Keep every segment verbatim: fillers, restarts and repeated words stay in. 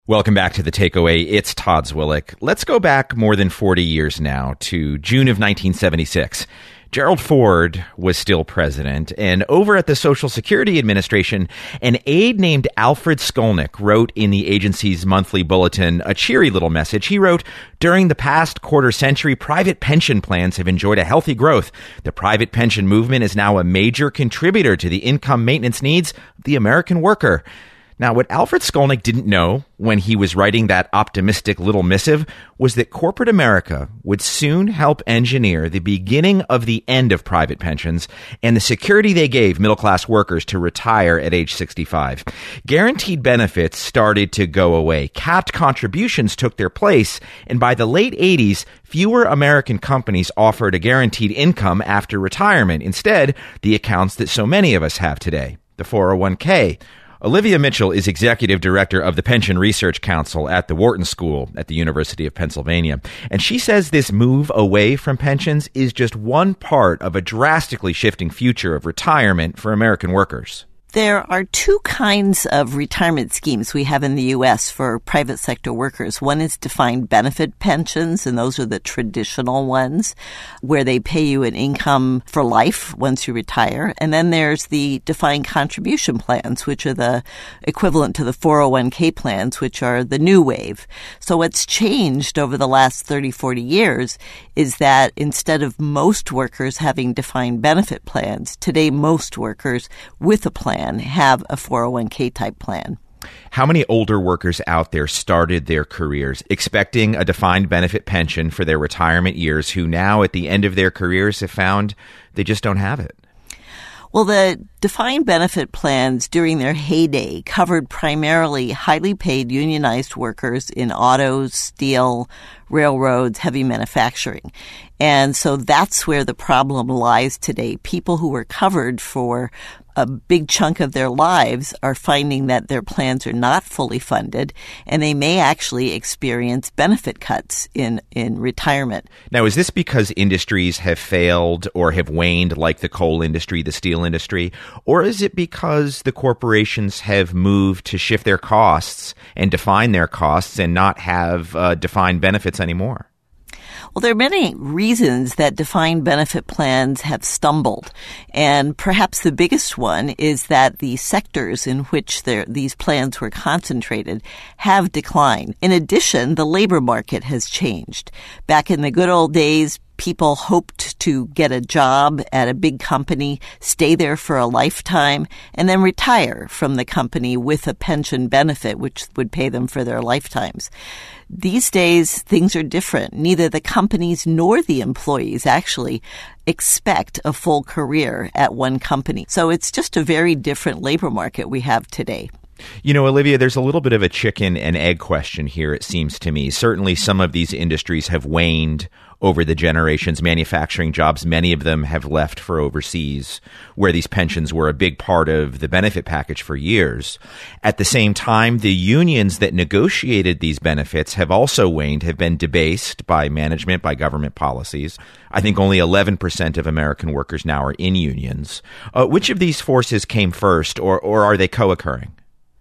Welcome back to The Takeaway. It's Todd Zwillich. Let's go back more than forty years now to June of nineteen seventy-six. Gerald Ford was still president, and over at the Social Security Administration, an aide named Alfred Skolnick wrote in the agency's monthly bulletin a cheery little message. He wrote, "During the past quarter century, private pension plans have enjoyed a healthy growth. The private pension movement is now a major contributor to the income maintenance needs of the American worker." Now, what Alfred Skolnick didn't know when he was writing that optimistic little missive was that corporate America would soon help engineer the beginning of the end of private pensions and the security they gave middle-class workers to retire at age sixty-five. Guaranteed benefits started to go away. Capped contributions took their place, and by the late eighties, fewer American companies offered a guaranteed income after retirement. Instead, the accounts that so many of us have today, the four oh one k. Olivia Mitchell is executive director of the Pension Research Council at the Wharton School at the University of Pennsylvania. And she says this move away from pensions is just one part of a drastically shifting future of retirement for American workers. There are two kinds of retirement schemes we have in the U S for private sector workers. One is defined benefit pensions, and those are the traditional ones where they pay you an income for life once you retire. And then there's the defined contribution plans, which are the equivalent to the four oh one k plans, which are the new wave. So what's changed over the last thirty, forty years is that instead of most workers having defined benefit plans, today most workers with a plan have a four oh one k type plan. How many older workers out there started their careers expecting a defined benefit pension for their retirement years who now at the end of their careers have found they just don't have it? Well, the defined benefit plans during their heyday covered primarily highly paid unionized workers in autos, steel, railroads, heavy manufacturing. And so that's where the problem lies today. People who were covered for a big chunk of their lives are finding that their plans are not fully funded, and they may actually experience benefit cuts in, in retirement. Now, is this because industries have failed or have waned, like the coal industry, the steel industry, or is it because the corporations have moved to shift their costs and define their costs and not have uh, defined benefits anymore? Well, there are many reasons that defined benefit plans have stumbled, and perhaps the biggest one is that the sectors in which these plans were concentrated have declined. In addition, the labor market has changed. Back in the good old days, people hoped to get a job at a big company, stay there for a lifetime, and then retire from the company with a pension benefit, which would pay them for their lifetimes. These days, things are different. Neither the companies nor the employees actually expect a full career at one company. So it's just a very different labor market we have today. You know, Olivia, there's a little bit of a chicken and egg question here, it seems to me. Certainly some of these industries have waned over the generations. Manufacturing jobs, many of them have left for overseas, where these pensions were a big part of the benefit package for years. At the same time, the unions that negotiated these benefits have also waned, have been debased by management, by government policies. I think only eleven percent of American workers now are in unions. Uh, which of these forces came first, or, or are they co-occurring?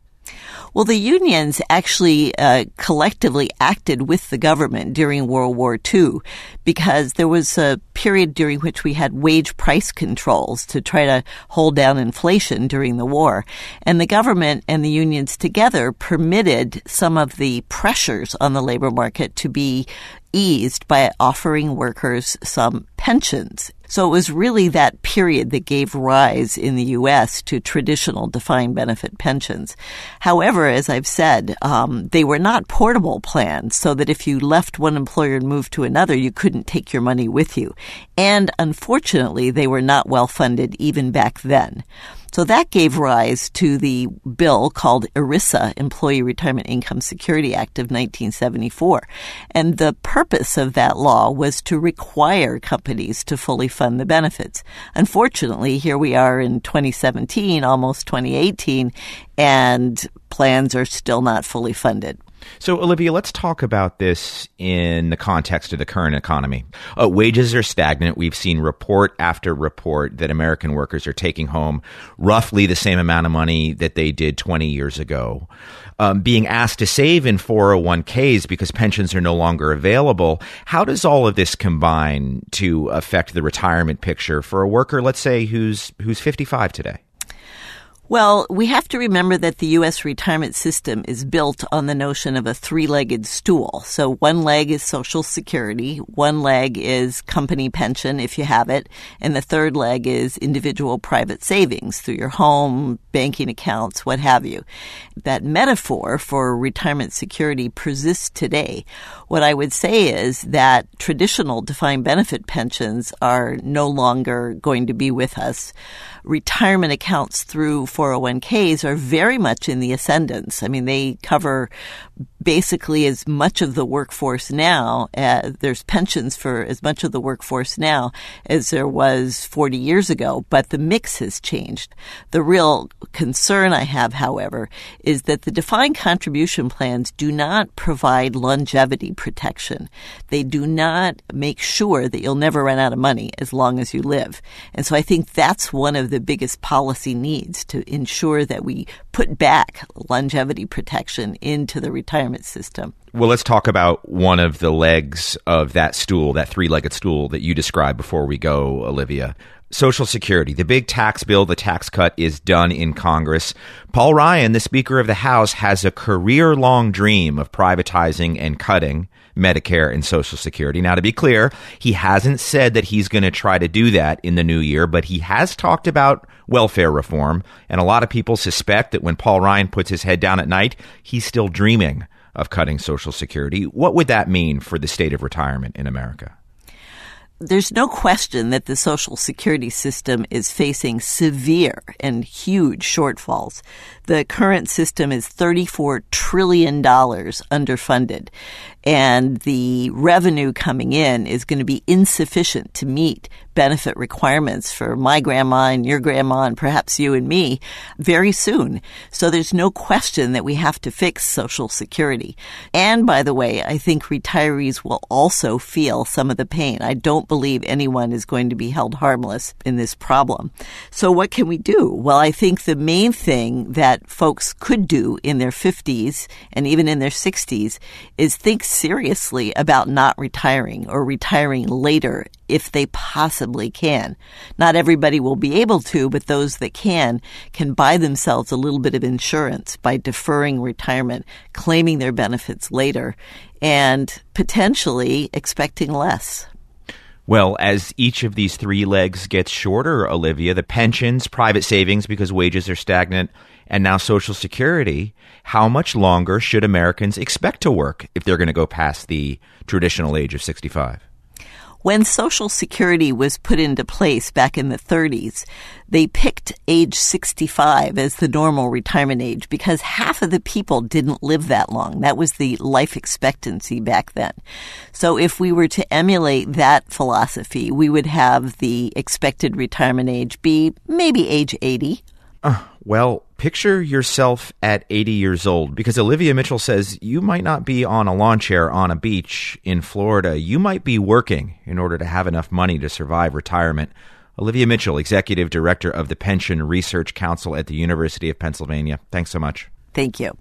Well, the unions actually uh, collectively acted with the government during World War Two because there was a period during which we had wage price controls to try to hold down inflation during the war. And the government and the unions together permitted some of the pressures on the labor market to be eased by offering workers some pensions. So it was really that period that gave rise in the U S to traditional defined benefit pensions. However, as I've said, um, they were not portable plans, so that if you left one employer and moved to another, you couldn't take your money with you. And unfortunately, they were not well funded even back then. So that gave rise to the bill called ERISA, Employee Retirement Income Security Act of nineteen seventy-four. And the purpose of that law was to require companies to fully fund the benefits. Unfortunately, here we are in twenty seventeen, almost twenty eighteen, and plans are still not fully funded. So, Olivia, let's talk about this in the context of the current economy. Uh, wages are stagnant. We've seen report after report that American workers are taking home roughly the same amount of money that they did twenty years ago. Um, being asked to save in four oh one k's because pensions are no longer available. How does all of this combine to affect the retirement picture for a worker, let's say, who's who's fifty-five today? Well, we have to remember that the U S retirement system is built on the notion of a three-legged stool. So one leg is Social Security, one leg is company pension, if you have it, and the third leg is individual private savings through your home, banking accounts, what have you. That metaphor for retirement security persists today. What I would say is that traditional defined benefit pensions are no longer going to be with us. Retirement accounts through four oh one k's are very much in the ascendance. I mean, they cover basically as much of the workforce now. Uh, there's pensions for as much of the workforce now as there was forty years ago, but the mix has changed. The real concern I have, however, is that the defined contribution plans do not provide longevity protection. They do not make sure that you'll never run out of money as long as you live. And so I think that's one of the biggest policy needs, to ensure that we put back longevity protection into the retirement system. Well, let's talk about one of the legs of that stool, that three-legged stool that you described before we go, Olivia. Social Security. The big tax bill, the tax cut, is done in Congress. Paul Ryan, the Speaker of the House, has a career-long dream of privatizing and cutting Medicare and Social Security. Now, to be clear, he hasn't said that he's going to try to do that in the new year, but he has talked about welfare reform, and a lot of people suspect that when Paul Ryan puts his head down at night, he's still dreaming of cutting Social Security. What would that mean for the state of retirement in America? There's no question that the Social Security system is facing severe and huge shortfalls. The current system is thirty-four trillion dollars underfunded, and the revenue coming in is going to be insufficient to meet benefit requirements for my grandma and your grandma and perhaps you and me very soon. So there's no question that we have to fix Social Security. And by the way, I think retirees will also feel some of the pain. I don't believe anyone is going to be held harmless in this problem. So what can we do? Well, I think the main thing that folks could do in their fifties and even in their sixties is think seriously about not retiring or retiring later if they possibly can. Not everybody will be able to, but those that can, can buy themselves a little bit of insurance by deferring retirement, claiming their benefits later, and potentially expecting less. Well, as each of these three legs gets shorter, Olivia, the pensions, private savings because wages are stagnant, and now Social Security, how much longer should Americans expect to work if they're going to go past the traditional age of sixty-five? When Social Security was put into place back in the thirties, they picked age sixty-five as the normal retirement age because half of the people didn't live that long. That was the life expectancy back then. So if we were to emulate that philosophy, we would have the expected retirement age be maybe age eighty. Uh, well, picture yourself at eighty years old, because Olivia Mitchell says you might not be on a lawn chair on a beach in Florida. You might be working in order to have enough money to survive retirement. Olivia Mitchell, Executive Director of the Pension Research Council at the University of Pennsylvania. Thanks so much. Thank you.